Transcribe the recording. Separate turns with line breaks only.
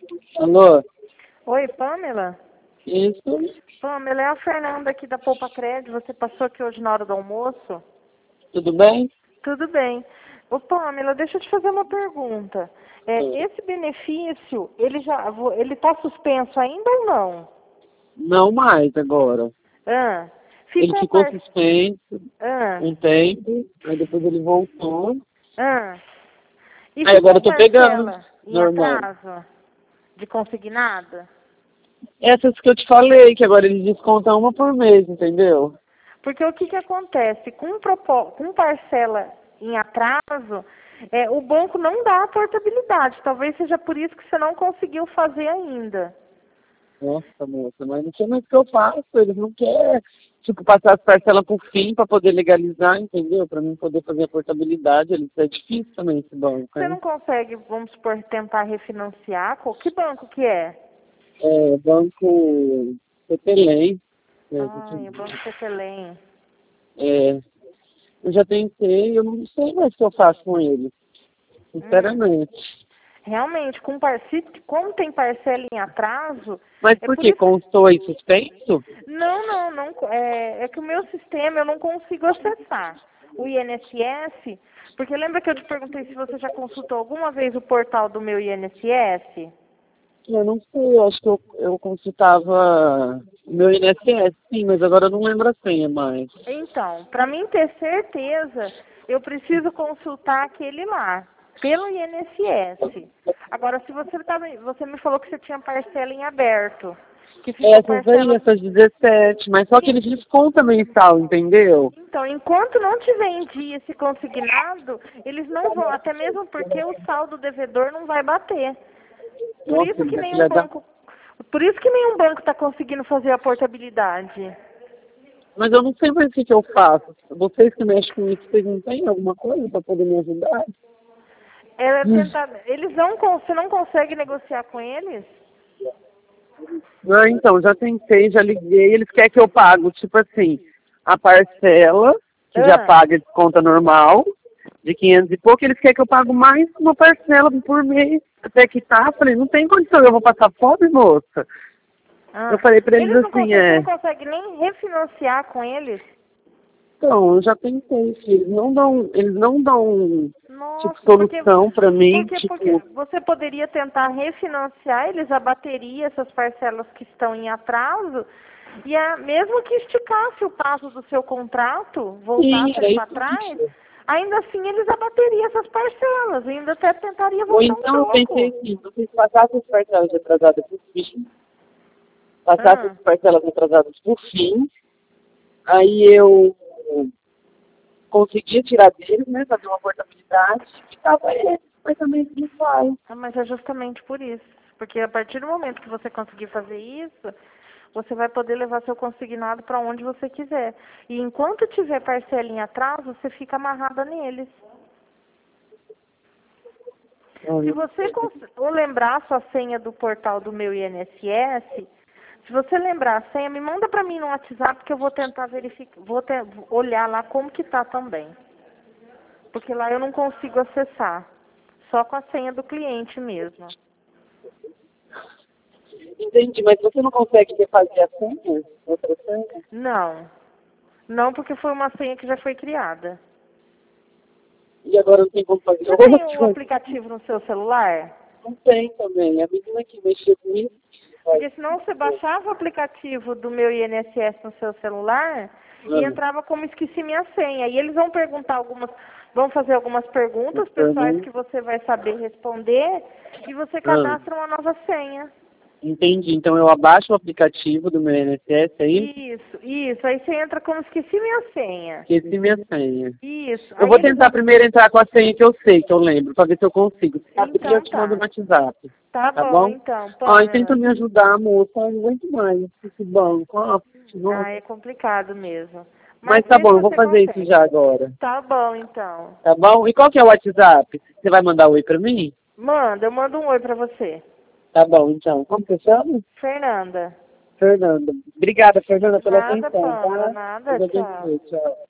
Alô?
Oi, Pamela?
Isso?
Pamela, é a Fernanda aqui da Poupa Crédito. Você passou aqui hoje na hora do almoço?
Tudo bem?
Tudo bem. Ô, Pamela, deixa eu te fazer uma pergunta. Esse benefício, ele está suspenso ainda ou não?
Não mais agora.
Ah,
Ele
ficou
ficou suspenso
ah,
um tempo, aí depois ele voltou.
ah. E
Aí agora
ficou
eu tô pegando,
parcela em
normal.
atraso de consignado?
Essas que eu te falei, que agora eles descontam uma por mês, entendeu?
Porque o que que acontece? Com parcela em atraso, o banco não dá a portabilidade. Talvez seja por isso que você não conseguiu fazer ainda.
Nossa, moça, mas não sei mais o que eu faço. Eles não querem, tipo, passar as parcelas por fim para poder legalizar, entendeu? Para mim poder fazer a portabilidade. É difícil também esse banco,
Você não
hein?
consegue, vamos supor, tentar refinanciar? Que banco que é?
É, banco Petelém.
Ai, o Banco Cetelem.
É, eu já tentei, eu não sei mais o que eu faço com ele, sinceramente.
Realmente, como tem parcela em atraso,
Mas
é
por
por
que?
isso.
Constou aí suspenso?
Não. É que o meu sistema eu não consigo acessar. O INSS, porque lembra que eu te perguntei se você já consultou alguma vez o portal do meu INSS?
Eu não sei, eu acho que eu consultava o meu INSS, sim, mas agora eu não lembro a senha mais.
Então, para mim ter certeza, eu preciso consultar aquele lá, pelo INSS. Agora, se você me falou que você tinha parcela em aberto, que ficou
Essas aí,
parcela.
essas 17, mas só que eles descontam mensal, entendeu?
Então, enquanto não tiver em dia esse consignado, eles não vão, até mesmo porque o saldo devedor não vai bater. Por
Nossa,
isso que nenhum
filha da...
banco, por isso que nenhum banco está conseguindo fazer a portabilidade.
Mas eu não sei mais o que eu faço. Vocês que mexem com isso, vocês não têm alguma coisa para poder me ajudar?
Você não consegue negociar com eles?
Ah, então, já tentei, já liguei, eles querem que eu pago, tipo assim, a parcela, que já
Ah,
paga de conta normal, de 500 e pouco, eles querem que eu pago mais uma parcela por mês, até que tá. Falei, não tem condição, eu vou passar fome, moça. Eu
ah.
falei pra eles assim,
Você não consegue nem refinanciar com eles?
então, eu já tentei, filho, eles não dão, tipo,
Nossa,
solução pra mim,
porque
tipo,
você poderia tentar refinanciar, eles abateriam essas parcelas que estão em atraso, e mesmo que esticasse o prazo do seu contrato,
sim,
voltasse
era
ele para
isso
trás,
mesmo.
ainda assim eles abateriam essas parcelas, ainda até tentaria
Ou
voltar um
então eu pensei
pouco.
assim, vocês passassem as parcelas atrasadas por fim, passassem
Ah,
as parcelas atrasadas por fim, aí eu conseguia tirar deles, né, fazer uma portabilidade, e ficava eles, mas também não faz.
mas é justamente por isso. Porque a partir do momento que você conseguir fazer isso, você vai poder levar seu consignado para onde você quiser. E enquanto tiver parcela em atraso, você fica amarrada neles. Se você ou lembrar a sua senha do portal do meu INSS, se você lembrar a senha, me manda para mim no WhatsApp que eu vou tentar verificar, olhar lá como que tá também. Porque lá eu não consigo acessar, só com a senha do cliente mesmo.
Entendi, mas você não consegue refazer a senha? Outra senha?
Não, não porque foi uma senha que já foi criada.
E agora não tem como fazer
Você tem um
outra?
aplicativo no seu celular?
Não tem também. A menina que mexeu com isso faz.
Porque senão você baixava o aplicativo do meu INSS no seu celular e
Ah,
entrava como esqueci minha senha. E eles vão fazer algumas
me
perguntas pessoais que
pergunta.
você vai saber responder e você
Ah,
cadastra uma nova senha.
entendi. Então eu abaixo o aplicativo do meu INSS aí,
Isso. Aí você entra como esqueci minha senha.
esqueci minha senha.
Isso.
Eu
Aí
vou
eles
tentar
vão.
primeiro entrar com a senha que eu sei, que eu lembro, para ver se eu consigo. Se abrir, eu
Então
te mando
tá.
no WhatsApp.
Tá
Tá
bom,
bom?
então,
Ai, tenta
Pamela.
me ajudar, moça. Eu não aguento mais esse banco. Ah, nossa.
Ah, é complicado mesmo.
Mas
Mas
tá
vê
bom,
se
eu vou
você
fazer isso
consegue.
já agora.
Tá bom, então.
Tá bom? E qual que é o WhatsApp? Você vai mandar oi pra mim?
Eu mando um oi pra você.
Tá bom, então. Como você chama?
Fernanda.
Fernanda. Obrigada, Fernanda, pela
Nada,
atenção,
Pamela,
tá?
nada,
Deus
tchau.
abençoe. Tchau.